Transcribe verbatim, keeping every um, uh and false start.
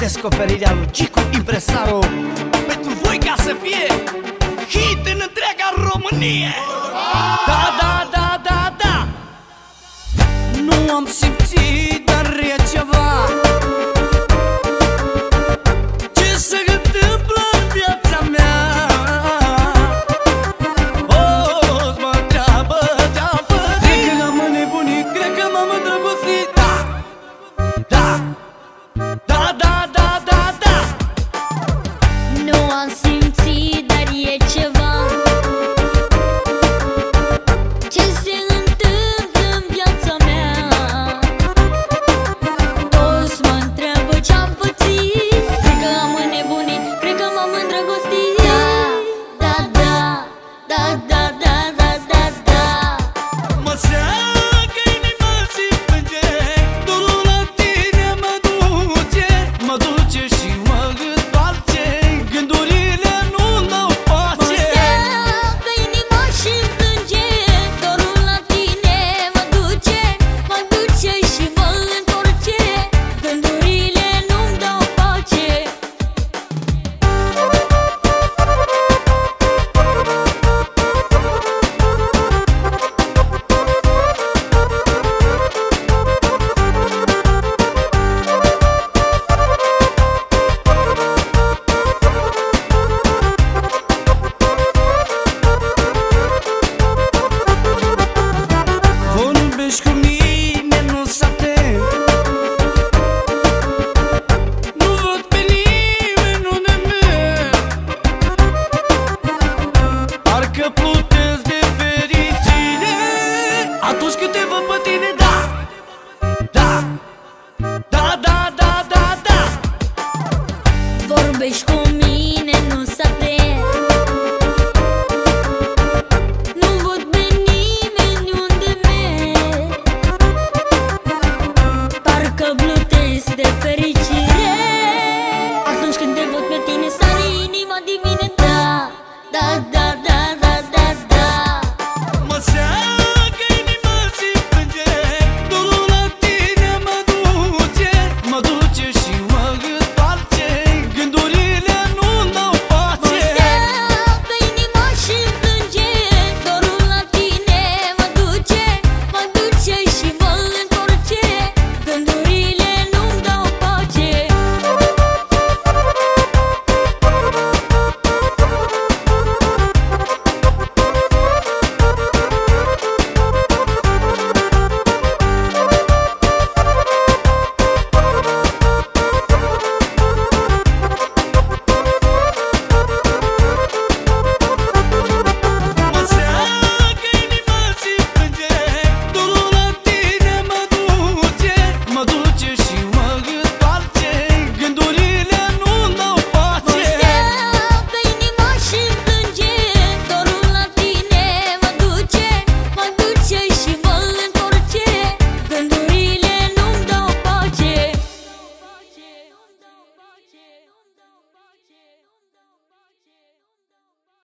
Descoperirea lui Cicu Impresaru pentru voi, ca să fie hit în întreaga Românie. Da, da, da, da, da. Nu am simțit, dar e ceva ce se întâmplă în viața mea. O, mă întreabă, întreabă. Cred că am înnebunit, cred că m-am îndrăgostit. Da, da, da, da, da, da, da. Nu am simțit, dar e ceva ce se întâmplă în viața mea. Toți mă întreabă ce-am pățit. Cred că am înnebunit, cred că m-am îndrăgostit. Da, da, da, da, da, da, da, da, da. Mă seacă inima și plânge, dorul la tine mă duce, mă duce și mă întoarce, gândurile nu-mi dau Mă pace. seacă inima și plânge, dorul la tine mă duce, mă duce și mă întorce, gândurile nu-mi dau pace. Vorbești cu mine, nu s atent, nu văd pe nimeni unde merg, parcă plutesc de fericire atunci când te văd pe tine. Da, da, da, da, da, da, da. Vorbești cu